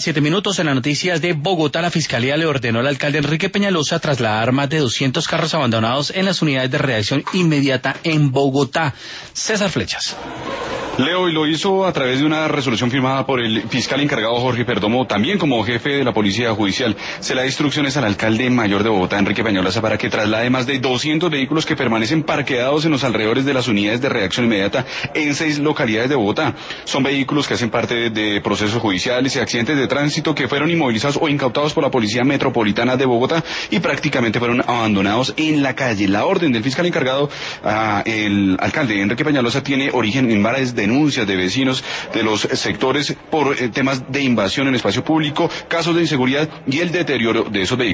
7 minutos en las noticias de Bogotá. La Fiscalía le ordenó al alcalde Enrique Peñalosa trasladar más de 200 carros abandonados en las unidades de reacción inmediata en Bogotá. César Flechas. Leo, y lo hizo a través de una resolución firmada por el fiscal encargado Jorge Perdomo, también como jefe de la Policía Judicial. Se le da instrucciones al alcalde mayor de Bogotá, Enrique Peñalosa, para que traslade más de 200 vehículos que permanecen parqueados en los alrededores de las unidades de reacción inmediata en 6 localidades de Bogotá. Son vehículos que hacen parte de procesos judiciales y accidentes de tránsito que fueron inmovilizados o incautados por la Policía Metropolitana de Bogotá y prácticamente fueron abandonados en la calle. La orden del fiscal encargado, el alcalde Enrique Peñalosa, tiene origen en varias denuncias de vecinos de los sectores por temas de invasión en espacio público, casos de inseguridad y el deterioro de esos vehículos.